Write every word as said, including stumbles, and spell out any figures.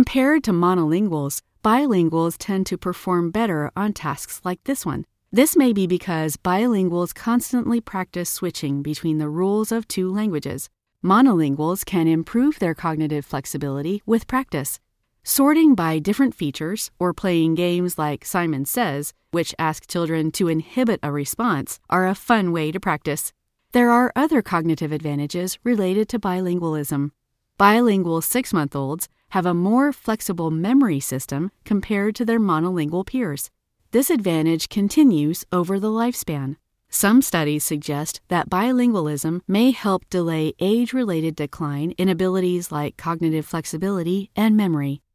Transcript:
Compared to monolinguals, bilinguals tend to perform better on tasks like this one. This may be because bilinguals constantly practice switching between the rules of two languages. Monolinguals can improve their cognitive flexibility with practice. Sorting by different features or playing games like Simon Says, which ask children to inhibit a response, are a fun way to practice. There are other cognitive advantages related to bilingualism. Bilingual six-month-olds have a more flexible memory system compared to their monolingual peers. This advantage continues over the lifespan. Some studies suggest that bilingualism may help delay age-related decline in abilities like cognitive flexibility and memory.